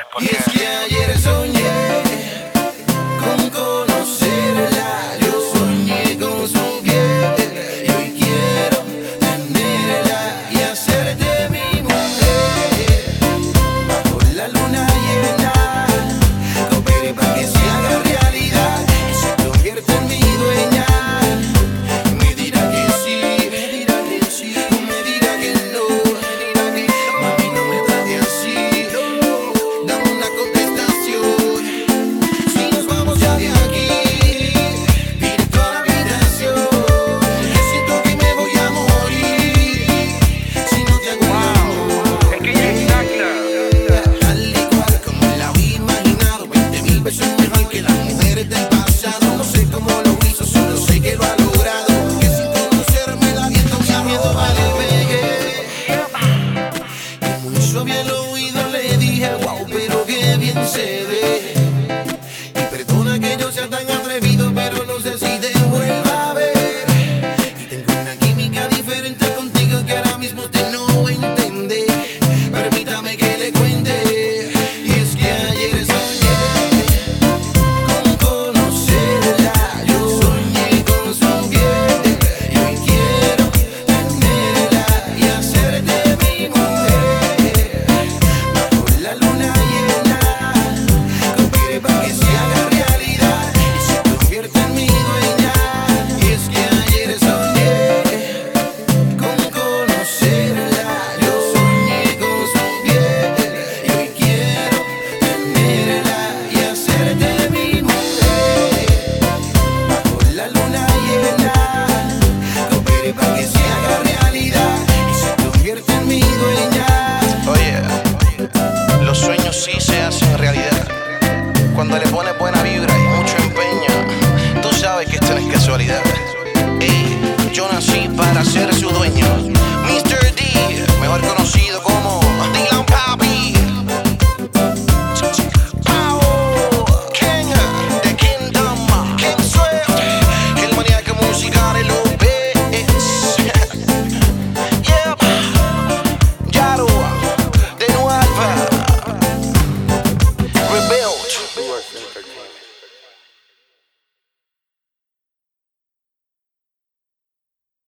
Y es que ayer soñé con conocerla, yo soñé con su piel y hoy quiero tenerla y hacerte mi mujer. Bajo la luna llena, cooperé para que se haga realidad y se convierta en mi dueña. Me dirá que sí, me dirá que sí, o me dirá que no, me dirá que no. Mami, no me trate así, dame una contestación. Si nos vamos ya de aquí, directo a la habitación, que siento que me voy a morir si no te hago el amor. Es que ella es exacta. Tal y cual como la había imaginado, 20.000 veces mejor que las mujeres del pasado. No sé cómo lo hizo, solo sé que lo ha logrado. Que sin conocerme la viento mi miedo vale pegué. Y muy suave al oído le dije, wow, pero qué bien se ve. Y perdona que yo sea tan atrevido, pero no sé si te vuelva a ver. Y tengo una química diferente contigo que ahora mismo te no entendé. Permítame que le cuente. Y es que ayer soñé con conocerla, yo soñé con su piel y hoy quiero tenerla y hacerte mi mujer. Bajo la luna llena, cooperé para que se haga realidad y se convierta en mi dueña. Y es que ayer soñé con conocerla, yo soñé con su piel y hoy quiero tenerla y hacerte mi mujer. Bajo la luna llena, cooperé para que se haga realidad y se convierta en mi dueña. Oye, los sueños sí se hacen realidad cuando le pones buena vibra y mucho empeño. Tú sabes que esto no es casualidad.